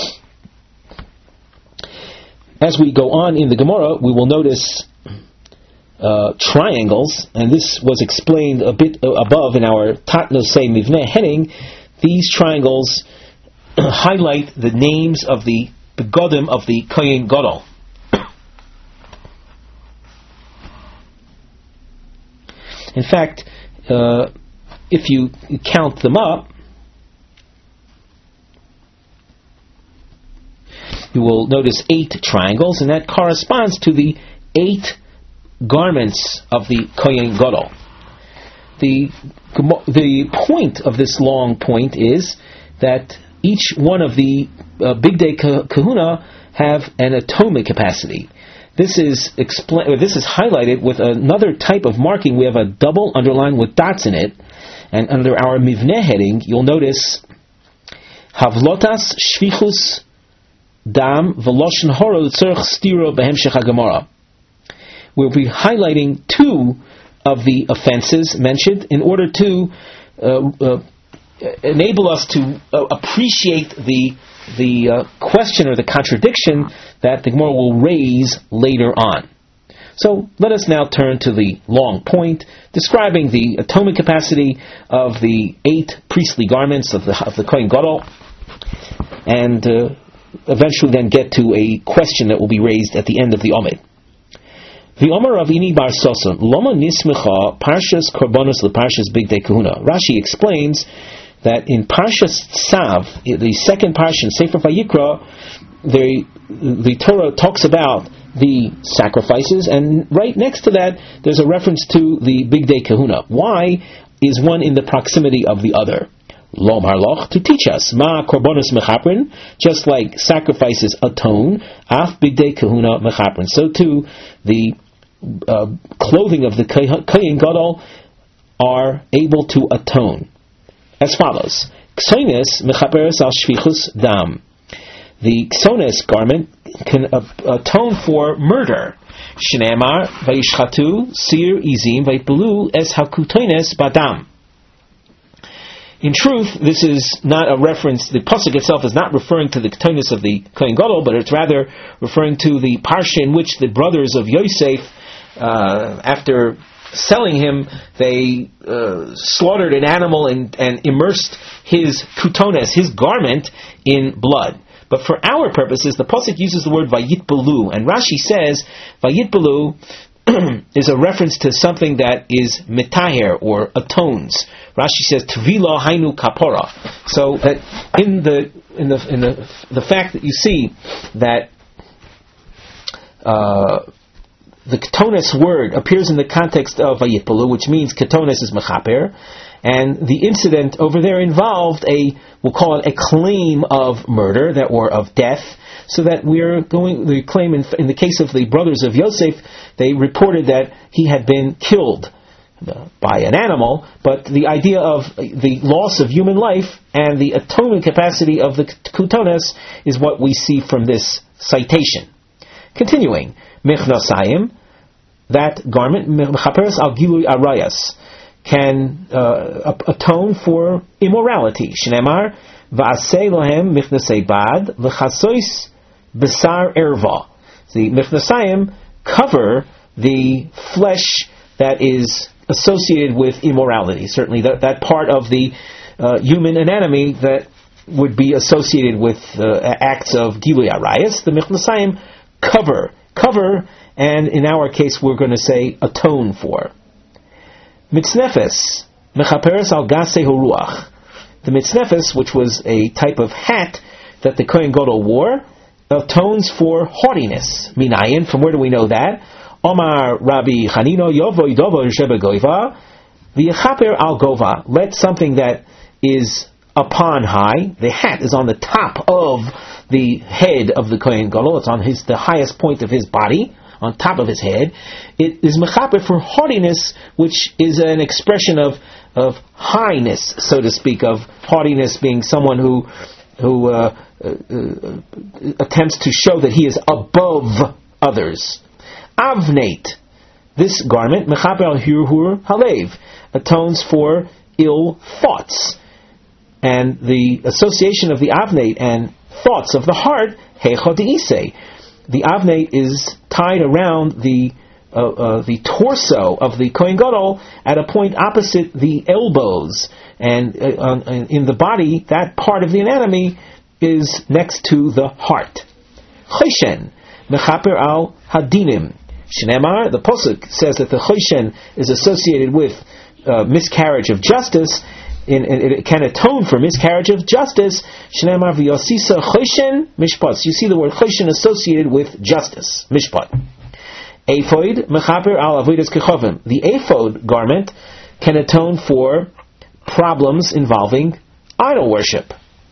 As we go on in the Gemara, we will notice triangles, and this was explained a bit above in our Tatnosei Mivneh heading. These triangles highlight the names of the begodim of the Kohen Gadol. In fact, if you count them up, you will notice 8 triangles, and that corresponds to the 8 garments of the Kohen Gadol. The point of this long point is that each one of the Bigdei Kahuna have an atomic capacity. This is highlighted with another type of marking. We have a double underline with dots in it, and under our Mivneh heading, you'll notice Havlotas Shvichus Dam V'Loshen Hora Tzorch Stiro Behemshech HaGemara. We'll be highlighting 2 of the offenses mentioned in order to enable us to appreciate the question or the contradiction that the Gemara will raise later on. So let us now turn to the long point, describing the atomic capacity of the 8 priestly garments of the Kohen Gadol, and eventually then get to a question that will be raised at the end of the Omid. The Omer Ravini Bar Sosan, Loma Nismecha Parshas Korbanos LeParshas Bigdei Kahuna. Rashi explains that in Parshas Tzav, the second parsha in Sefer Vayikra, the Torah talks about the sacrifices, and right next to that there's a reference to the Bigdei Kahuna. Why is one in the proximity of the other? Lo Marloch, to teach us, Ma Korbanos Mechaprin, just like sacrifices atone, Af Bigdei Kahuna Mechaprin. So too, the clothing of the Kohen Gadol are able to atone. As follows: Ksoines mechaperes al shvichus dam. The ksones garment can atone for murder. Shneimar vayishchatu sir izim vayipulu es hakutoines badam. In truth, this is not a reference. The pasuk itself is not referring to the ketonis of the Kohen Gadol, but it's rather referring to the parsha in which the brothers of Yosef, after selling him, they slaughtered an animal and immersed his kutones, his garment, in blood. But for our purposes, the pasuk uses the word vayitbalu, and Rashi says vayitbalu is a reference to something that is mitaher or atones. Rashi says tvila hainu kapora. So that in the fact that you see that the ketones word appears in the context of vayitbalu, which means ketones is mechaper, and the incident over there involved we'll call it a claim of murder or of death, so that the claim in the case of the brothers of Yosef, they reported that he had been killed by an animal, but the idea of the loss of human life and the atonement capacity of the ketones is what we see from this citation. Continuing, Michnasayim, that garment, Mechaperes al Gilui Arayas, can atone for immorality. Shneimar, Va'asei lohem Michnasei Bad, V'chasois Besar Erva. The Michnasayim cover the flesh that is associated with immorality. Certainly that part of the human anatomy that would be associated with acts of Gilui Arayas, the Michnasayim cover, and in our case we're going to say atone for. Mitznefes, mechaperes al gasei horuach. The mitznefes, which was a type of hat that the Kohen Gadol wore, atones for haughtiness. Minayin, from where do we know that? Omar Rabbi Chanino yovo yidovo shebe goiva, v'yechaper al gova. Let something that is upon high, the hat is on the top of the head of the Kohen Gadol, it's on the highest point of his body, on top of his head. It is mechaper for haughtiness, which is an expression of highness, so to speak, of haughtiness being someone who attempts to show that he is above others. Avnate, this garment, mechaper al hirhur halev, atones for ill thoughts. And the association of the avnate and thoughts of the heart, hecha de'isei. The avnate is tied around the torso of the Kohen Gadol at a point opposite the elbows, and in the body, that part of the anatomy is next to the heart. Choshen, mechaper al hadinim. Shneimar, the pasuk says that the choshen is associated with miscarriage of justice. It can atone for miscarriage of justice. Shneimar v'yosisa choshen mishpat. You see the word choshen associated with justice, mishpat. Ephod mechaper al avodas kechovim. The ephod garment can atone for problems involving idol worship.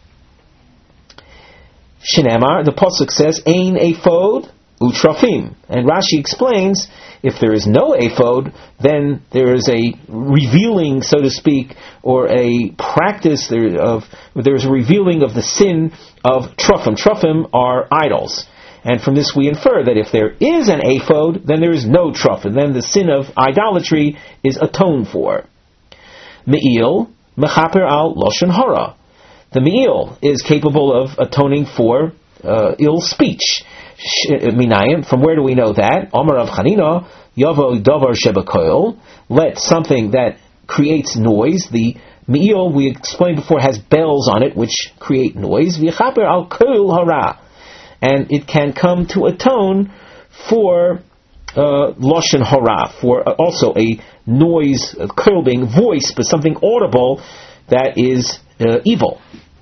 Shneimar, the pasuk says, ein ephod utrafim, and Rashi explains, if there is no ephod, then there is a revealing, so to speak, or a practice there is a revealing of the sin of trufim. Trufim are idols, and from this we infer that if there is an ephod, then there is no trufim. Then the sin of idolatry is atoned for. Me'il mechaper al lashon hara. The me'il is capable of atoning for ill speech. Minayim, from where do we know that? Omar of Chanina, Yavo Davar Shebakoil, let something that creates noise. The me'il, we explained before, has bells on it which create noise. V'chaper al koil hara, and it can come to atone for lashon hara, for also a noise, koil being voice, but something audible that is evil.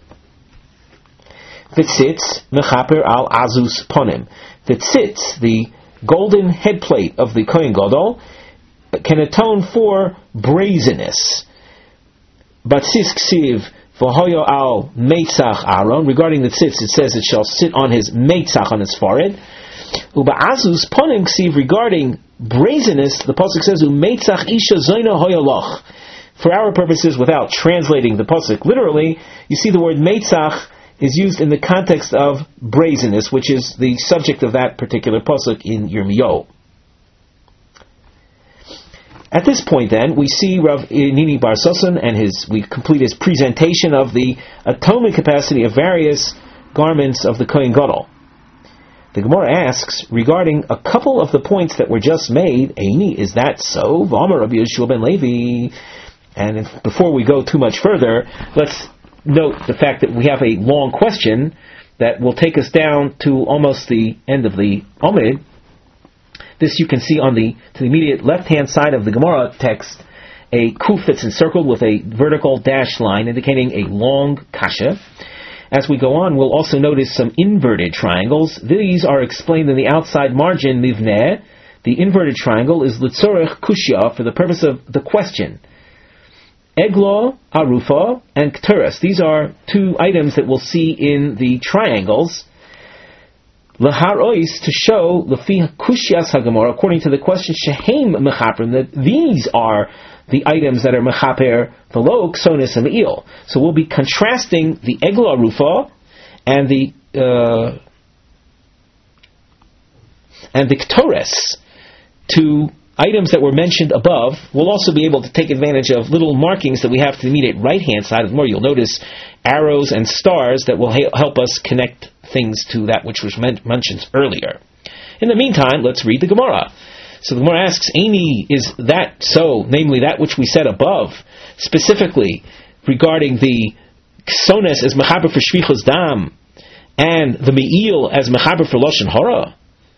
V'tzitz mechaper al azus ponim. The tzitz, the golden headplate of the Kohen Gadol, can atone for brazenness. Batzis ksiv v'hoyo al meitzach Aaron. Regarding the tzitz, it says it shall sit on his meitzach, on his forehead. Uba azus ponim ksiv, regarding brazenness, the pasuk says umeitzach isha zoyna hoyoloch. For our purposes, without translating the pasuk literally, you see the word meitzach is used in the context of brazenness, which is the subject of that particular pasuk in Yirmiyahu. At this point, then, we see Rav Nini Bar Sosan and we complete his presentation of the atonement capacity of various garments of the Kohen Gadol. The Gemara asks, regarding a couple of the points that were just made, Eini, is that so? V'amar Rabbi Yeshua ben Levi. And before we go too much further, let's note the fact that we have a long question that will take us down to almost the end of the Omid. This you can see on to the immediate left-hand side of the Gemara text, a kuf that's encircled with a vertical dashed line indicating a long kasha. As we go on, we'll also notice some inverted triangles. These are explained in the outside margin, mivneh. The inverted triangle is litzorech kushya, for the purpose of the question. Eglo, arufa, and kturas. These are two items that we'll see in the triangles. Laharois, to show, lefi kushyas hagamor, according to the question, shehem mechaprim, that these are the items that are mechaper below ksonis and me'il. So we'll be contrasting the eglo arufa and the ktores to items that were mentioned above. We'll also be able to take advantage of little markings that we have to the immediate right-hand side of the Gemara. You'll notice arrows and stars that will help us connect things to that which was mentioned earlier. In the meantime, let's read the Gemara. So the Gemara asks, Eini, is that so? Namely, that which we said above, specifically regarding the ksones as mechaber for shvichos dam, and the me'il as mechaber for lashon hara?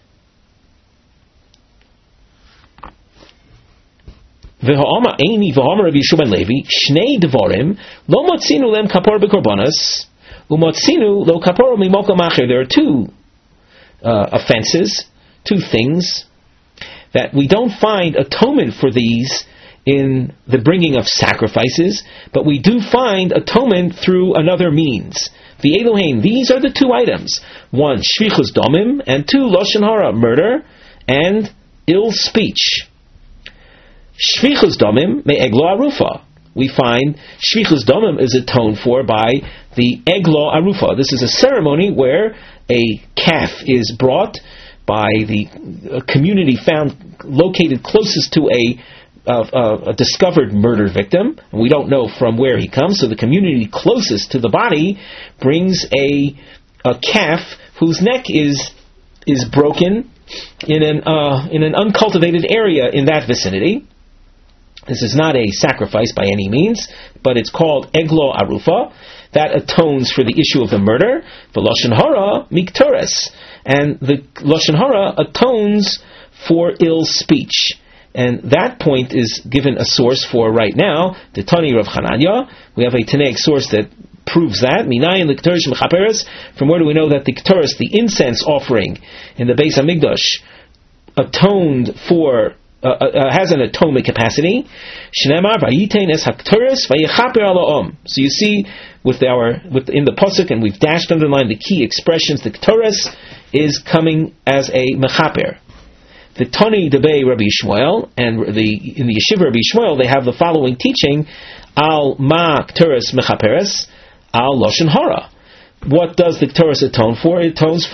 V'ha'ama Eini v'ha'ama Rabbi Yeshua ben Levi, shnei devarim, lo motzinu lem kapor b'korbanos, u'motzinu lo kapor mimokom acher. There are two offenses, two things, that we don't find atonement for these in the bringing of sacrifices, but we do find atonement through another means. The Elohein, these are the two items. One, shvichus domim, and two, lashon hara, murder, and ill speech. Shvichus domim me eglo arufa. We find shvichus domim is atoned for by the eglo arufa. This is a ceremony where a calf is brought by the community found located closest to a discovered murder victim. And we don't know from where he comes, so the community closest to the body brings a calf whose neck is broken in an uncultivated area in that vicinity. This is not a sacrifice by any means, but it's called eglo arufa. That atones for the issue of the murder. The lashon hara mikteres, and the lashon hara atones for ill speech. And that point is given a source for right now. The Tani Rav Chananya. We have a Tanaic source that proves that. Minayin l'kteres mechaperes. From where do we know that the kteres, the incense offering in the Beis Hamikdash, atoned for? Has an atonement capacity. Shneimar vayitein es hakteres vayechaper alaom. So you see, in the pasuk, and we've underlined the key expressions. The kteres is coming as a mechaper. The Tani Debei Rabbi Yishmael, and in the Yeshiva Rabbi Yishmael, they have the following teaching: Al ma kteres mechaperes, al lashon hara. What does the kteres atone for? It atones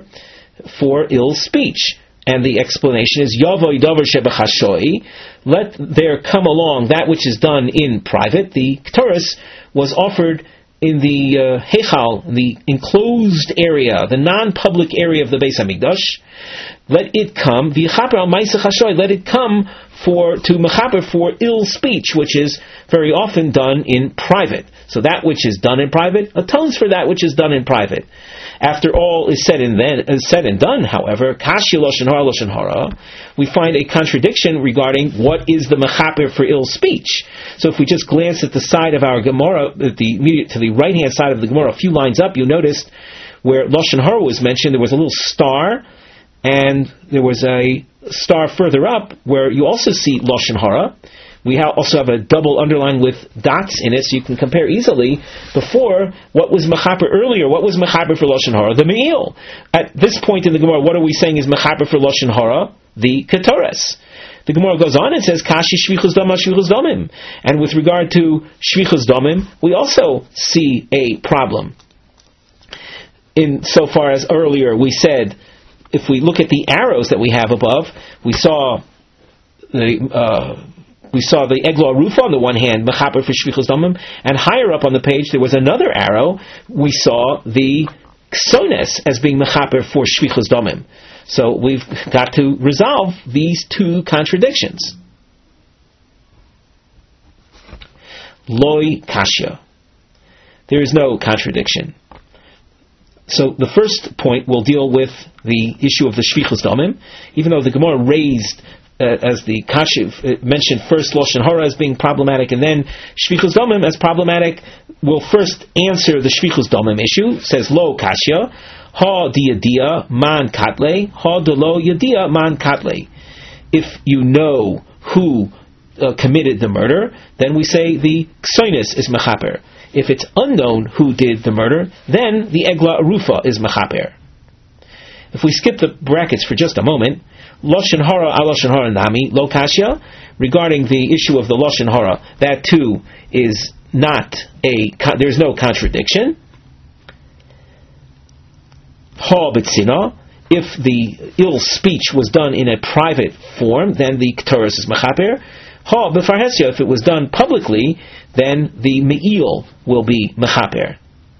for ill speech. And the explanation is, Yavoy davar shebechashoi, let there come along that which is done in private. The kteres was offered in the heichal, the enclosed area, the non-public area of the Beis Hamikdash. Let it come, v'yichaper al ma'aseh chashoi, let it come to mechaper for ill speech, which is very often done in private. So that which is done in private atones for that which is done in private. After all is said and done, however, kashi lashon hara, we find a contradiction regarding what is the mechaper for ill speech. So if we just glance at the side of our Gemara, to the right hand side of the Gemara, a few lines up, you'll notice where lashon hara was mentioned, there was a little star, and there was a star further up where you also see lashon hara. We also have a double underline with dots in it, so you can compare easily. Before, what was mechaper earlier? What was mechaper for lashon hara? The me'il. At this point in the Gemara, what are we saying is mechaper for lashon hara? The ketores. The Gemara goes on and says, Kashi shvichus dam shvichus damim. And with regard to shvichus damim, we also see a problem. In so far as earlier we said, if we look at the arrows that we have above, we saw the eglo arufa on the one hand, mechaper for shvichus damim, and higher up on the page there was another arrow. We saw the ksones as being mechaper for shvichus damim. So we've got to resolve these two contradictions. Loi kashya. There is no contradiction. So the first point will deal with the issue of the shvichus damim, even though the Gemara raised as the Kashiv mentioned first Lashon Hara as being problematic and then Shvichus Damim as problematic. We'll first answer the Shvichus Damim issue. It says Lo Kashya Ha Diyadia Man Katle Ha Delo Yadia Man Katle. If you know who committed the murder, then we say the Ksoinus is Mechaper. If it's unknown who did the murder, then the Egla Arufa is Mechaper. If we skip the brackets for just a moment, Lashon Hara al Lashon Hara Nami Lo Kashya, regarding the issue of the Lashon Hara, that too is not there's no contradiction. Ha B'tzina, if the ill speech was done in a private form, then the Ketores is Mechaper. Ha B'farhesya, if it was done publicly, then the Me'il will be Mechaper.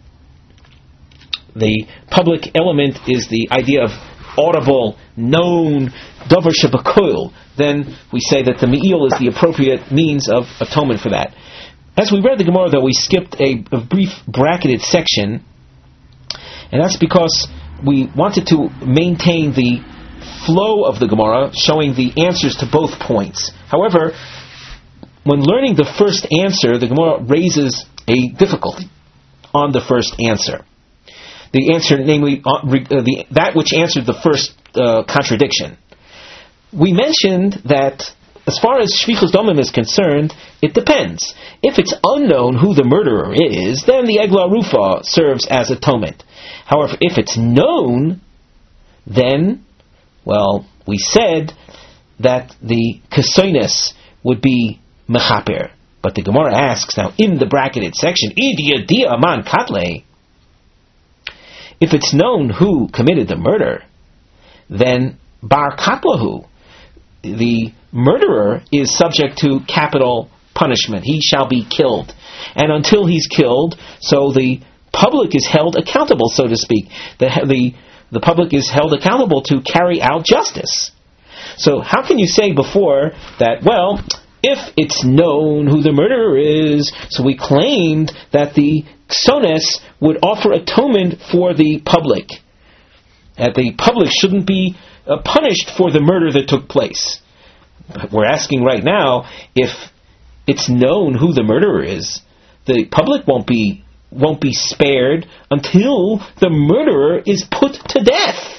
The public element is the idea of audible, known, davar shebakoil. Then we say that the me'il is the appropriate means of atonement for that. As we read the Gemara, though, we skipped a brief bracketed section, and that's because we wanted to maintain the flow of the Gemara, showing the answers to both points. However, when learning the first answer, the Gemara raises a difficulty on the first answer. The answer, namely, that which answered the first contradiction. We mentioned that as far as Shvichus Damim is concerned, it depends. If it's unknown who the murderer is, then the Egla Rufa serves as atonement. However, if it's known, then, well, we said that the Kesoines would be Mechaper. But the Gemara asks, now in the bracketed section, Idia Dia Man Katle, if it's known who committed the murder, then Bar Katlahu, the murderer, is subject to capital punishment. He shall be killed. And until he's killed, so the public is held accountable, so to speak. The public is held accountable to carry out justice. So how can you say before that, well, if it's known who the murderer is, so we claimed that the Ksones would offer atonement for the public. That the public shouldn't be punished for the murder that took place. We're asking right now, if it's known who the murderer is, the public won't be spared until the murderer is put to death.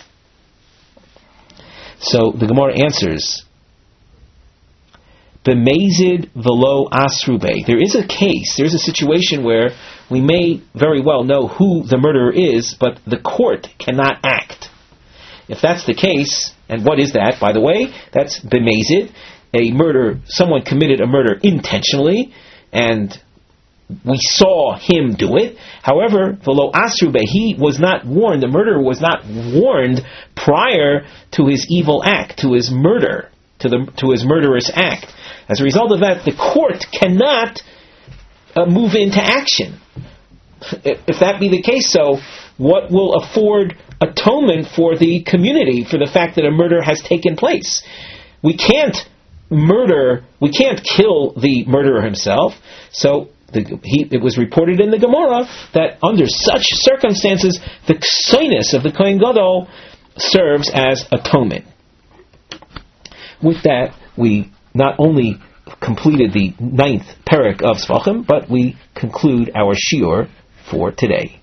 So the Gemara answers, B'mezid v'lo asrube. There is a case, there's a situation where we may very well know who the murderer is, but the court cannot act. If that's the case, and what is that, by the way? That's b'mezid, a murder, someone committed a murder intentionally, and we saw him do it. However, v'lo asrube, he was not warned, the murderer was not warned prior to his evil act, to his murder, to his murderous act. As a result of that, the court cannot move into action. If that be the case, so what will afford atonement for the community for the fact that a murder has taken place? We can't kill the murderer himself. So it was reported in the Gemara that under such circumstances, the ksoinus of the Kohen Gadol serves as atonement. With that, we not only completed the 9th parak of Sfachim, but we conclude our shiur for today.